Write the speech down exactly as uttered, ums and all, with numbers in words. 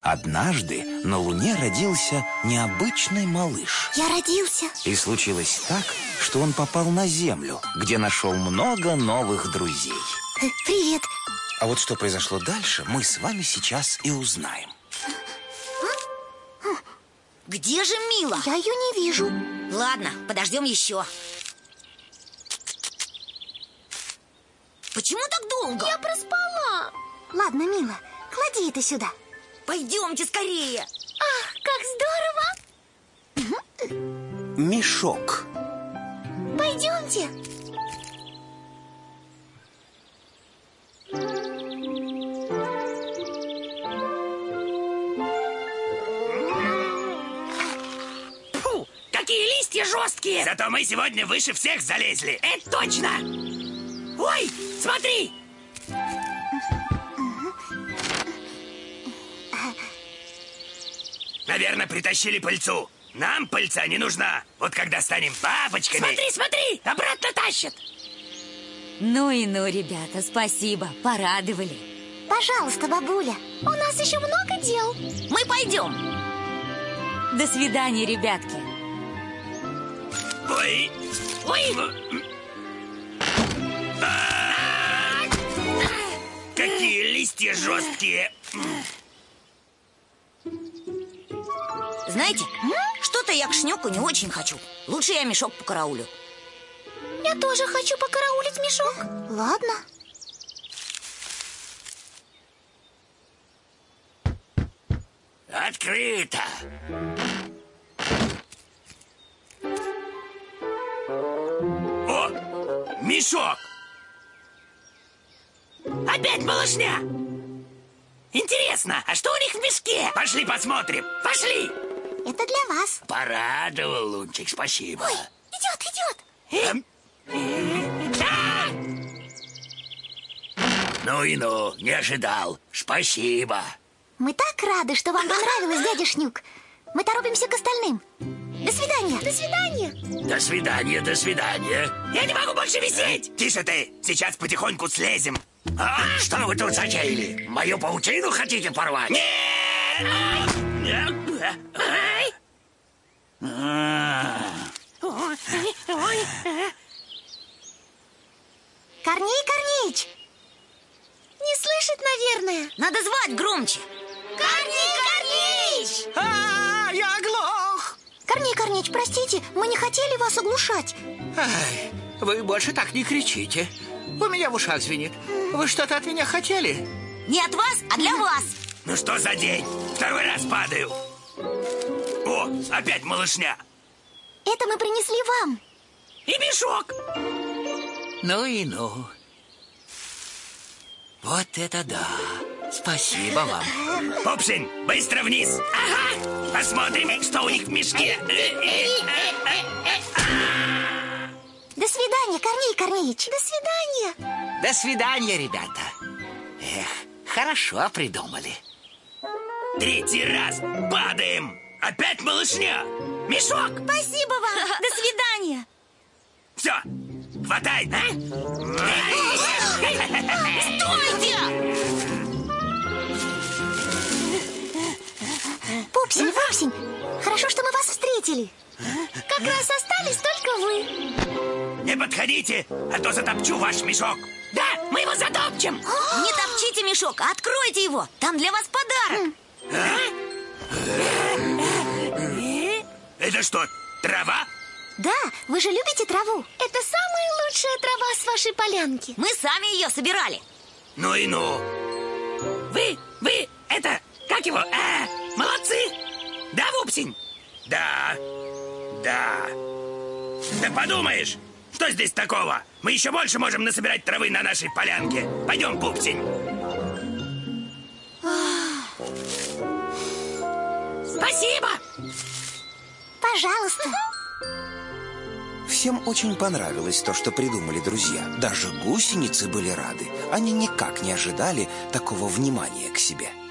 Однажды на Луне родился необычный малыш. Я родился. И случилось так, что он попал на Землю, где нашел много новых друзей. Э, Привет. А вот что произошло дальше, мы с вами сейчас и узнаем. Где же Мила? Я ее не вижу. Ладно, подождем еще. Почему так долго? Я проспала. Ладно, Мила, клади это сюда. Пойдемте скорее. Ах, как здорово. Мешок. Пойдемте. Фу, какие листья жесткие. Зато мы сегодня выше всех залезли. Это точно. Ой, смотри. Наверное, притащили пыльцу. Нам пыльца не нужна. Вот когда станем бабочками... Смотри, смотри, обратно тащат. Ну и ну, ребята, спасибо, порадовали. Пожалуйста, бабуля, у нас еще много дел. Мы пойдем. До свидания, ребятки. Ой. Ой. А-а-а! Какие листья жесткие. Знаете, что-то я к Шнеку не очень хочу. Лучше я мешок покараулю. Я тоже хочу покараулить мешок. Ладно. Открыто. О, мешок. Опять малышня. Интересно, а что у них в мешке? Пошли посмотрим. Пошли. Это для вас. Порадовал, Лунтик, спасибо. Ой, идет, идет. Эм? А! Ну и ну, не ожидал. Спасибо. Мы так рады, что вам понравилось, дядя Шнюк. Мы торопимся к остальным. До свидания. До свидания. До свидания, до свидания. Я не могу больше висеть. Тише ты, сейчас потихоньку слезем. А, что вы тут затеяли? Мою паутину хотите порвать? Нет! Корней Корнеич! Не слышит, наверное. Надо звать громче. Корней Корнеич! А, я оглох! Корней Корнеич, простите, мы не хотели вас оглушать. Ай, вы больше так не кричите. У меня в ушах звенит. Вы что-то от меня хотели? Не от вас, а для вас. Ну что за день? Второй раз падаю. О, опять малышня. Это мы принесли вам. И мешок. Ну и ну. Вот это да. Спасибо вам. Пупсин, быстро вниз. Ага. Посмотрим, что у них в мешке. До свидания, Корней Корнеич. До свидания. До свидания, ребята. Эх, хорошо придумали. Третий раз падаем. Опять малышня. Мешок. Спасибо вам. До свидания. Все, хватай. А? Стойте! Пупсень, Пупсень, хорошо, что мы вас встретили. Как раз остались только вы. Не подходите, а то затопчу ваш мешок. Да, мы его затопчем. Не топчите мешок, а откройте его. Там для вас подарок. Это что, трава? Да, вы же любите траву. Это самая лучшая трава с вашей полянки. Мы сами ее собирали. Ну и ну. Вы, вы, это, как его? А, молодцы. Да, Вупсень? Да, да. Да подумаешь, что здесь такого? Мы еще больше можем насобирать травы на нашей полянке. Пойдем, Пупсень. Спасибо. Пожалуйста. Всем очень понравилось то, что придумали друзья. Даже гусеницы были рады. Они никак не ожидали такого внимания к себе.